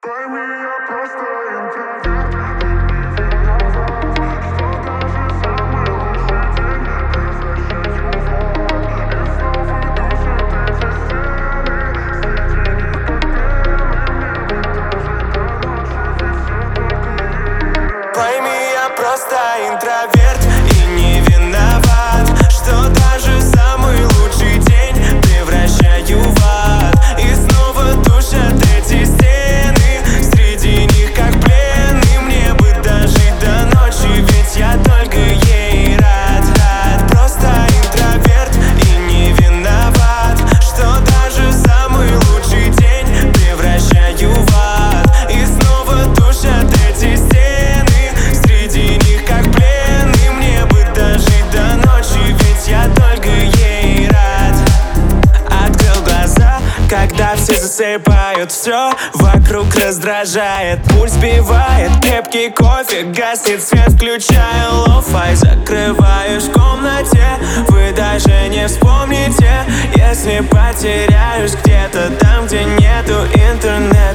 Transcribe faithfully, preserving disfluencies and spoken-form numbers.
Пойми, я просто интроверт, и не виноват, что даже самый лучший день превращаю в ад. И снова душат эти стены, среди них как пены. Мне бы дожить до ночи, ведь я только ей рад. Пойми, я просто интроверт и не виноват, что даже самый лучший день превращаю в ад. И снова душат эти стены, среди них как пленный. Мне бы дожить до ночи, ведь я только ей рад, рад. Просто интроверт и не виноват, что даже самый лучший день превращаю в ад. И снова душат эти стены, среди них как пленный. Мне бы дожить до ночи, ведь я только ей рад. Открыл глаза, когда все засыпают, все вокруг раздражает. Пульс сбивает, крепкий кофе гаснет свет, включая лоу-фай. Закрываюсь в комнате, вы даже не вспомните, если потеряюсь где-то там, где нету интернета.